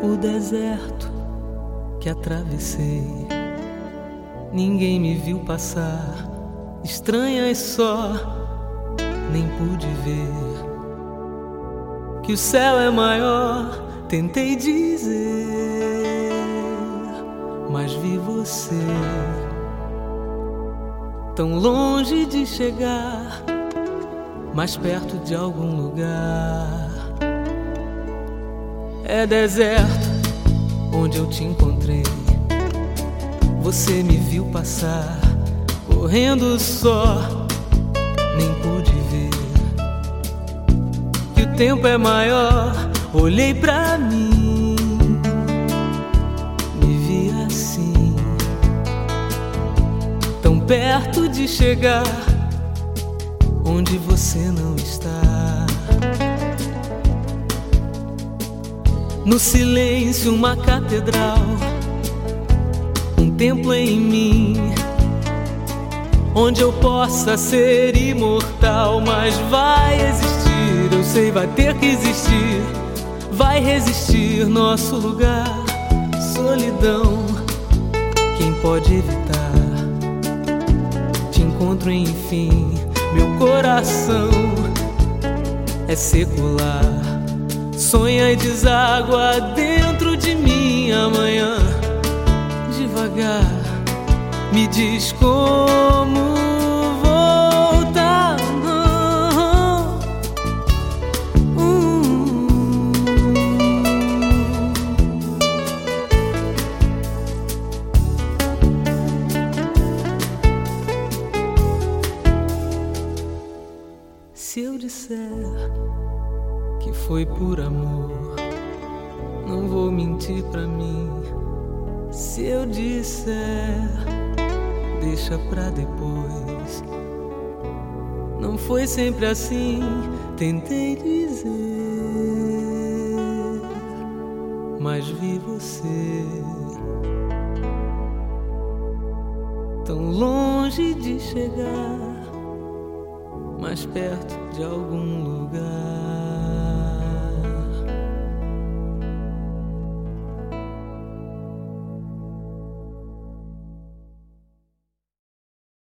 O deserto que atravessei, ninguém me viu passar, estranhas só, nem pude ver que o céu é maior. Tentei dizer, mas vi você tão longe de chegar, mais perto de algum lugar. É deserto onde eu te encontrei, você me viu passar, correndo só, nem pude ver que o tempo é maior. Olhei pra mim, me vi assim, tão perto de chegar onde você não está. No silêncio uma catedral, um templo em mim, onde eu possa ser imortal. Mas vai existir, eu sei, vai ter que existir, vai resistir nosso lugar. Solidão, quem pode evitar? Te encontro enfim, meu coração é secular. Sonha e deságua dentro de mim amanhã. Devagar, me diz como voltar. Se eu disser que foi por amor, não vou mentir pra mim. Se eu disser, deixa pra depois. Não foi sempre assim, tentei dizer, mas vi você tão longe de chegar, mais perto de algum lugar.